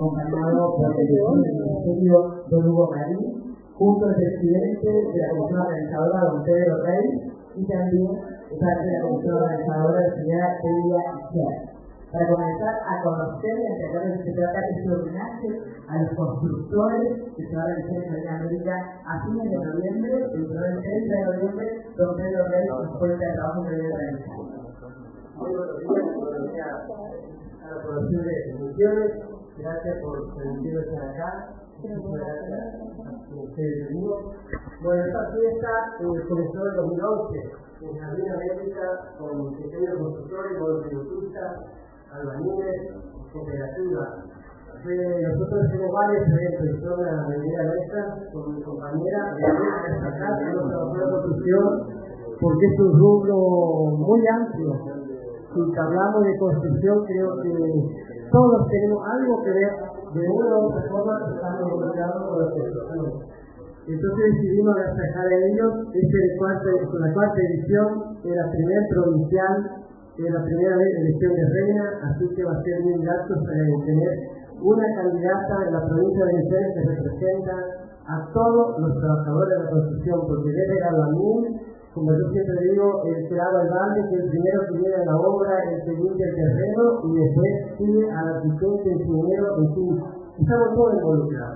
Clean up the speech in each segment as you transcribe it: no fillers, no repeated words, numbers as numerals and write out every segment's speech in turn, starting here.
acompañado por el Ministerio Don Hugo Marín, junto al presidente de la comisión organizadora, don Pedro Rey, y también parte de la comisión organizadora, la señora Elia Iciar, para comenzar a conocer y a entender de qué se trata este homenaje a los constructores que se va a realizar en Latinoamérica a fines de noviembre, el 30 de noviembre, don Pedro Rey nos cuenta el trabajo que debe realizar. Muy buenos días a la población de Misiones. Gracias por permitirme estar acá. Muchas gracias a ustedes mismos. Bueno, esta fiesta comenzó en 2011 en Jardín América con pequeños constructores, monotributistas, albañiles, cooperativas. Nosotros hacemos varios eventos y son la avenida nuestra con mi compañera de destacar que no trabajó en construcción porque es un rubro muy amplio. Si hablamos de construcción, creo que todos tenemos algo que ver de una u otra forma que estamos involucrados con la construcción. Entonces decidimos destacar a ellos. Esta es la cuarta edición de la primera provincial, de la primera elección de reina, así que va a ser muy grato tener una candidata de la provincia de Misiones que representa a todos los trabajadores de la construcción, porque desde el albañil, como yo siempre digo, el que lava el balde, que el primero que viene a la obra, el que limpia el terreno, y después sigue al arquitecto, el ingeniero, en fin, estamos todos involucrados.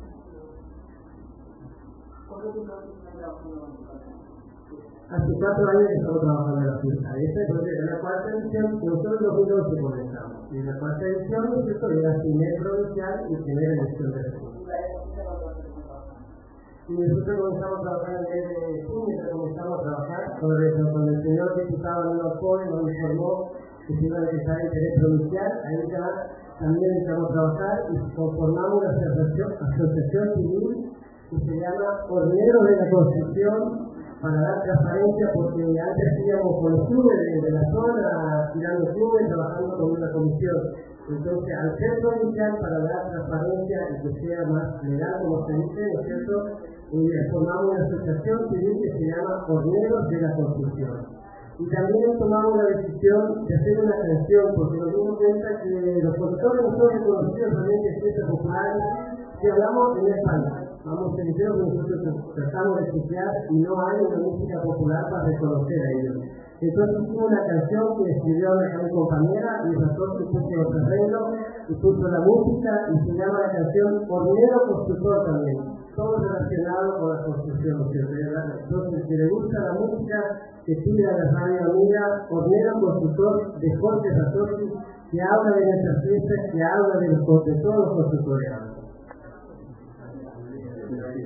Hace 4 años que estamos trabajando en la fiesta. Esta es la cuarta edición, nosotros en 2012 comenzamos. Y la cuarta edición, nosotros es la primera provincial y primera elección de república. Y nosotros comenzamos a trabajar en el mes de junio, comenzamos a trabajar con el señor diputado Nuno Poe, nos informó que se iba a empezar el interés provincial. Ahí ya también empezamos a trabajar y conformamos una asociación civil que se llama Horneros de la Construcción, para dar transparencia, porque antes íbamos con los clubes de la zona, tirando clubes, trabajando con una comisión. Entonces, al ser provincial, para dar transparencia y que sea más legal, como se dice, ¿no es cierto?, formamos una asociación civil que se llama Horneros de la Construcción. Y también tomamos la decisión de hacer una canción, porque nos dimos cuenta que los constructores no son reconocidos realmente en fiestas populares, que hablamos en español. Vamos, en serio que nosotros tratamos de escuchar y no hay una música popular para reconocer a ellos. Entonces hicimos una canción que escribió mi compañera y el pastor que puso los arreglos y puso la música y se llama la canción Hornero Constructor también. Todo relacionado con la construcción, ¿cierto? Entonces, si le gusta la música, que pida a la radio amiga Hornero Constructor de Jorge Satori, que habla de nuestras fiestas, que habla de todos los constructores.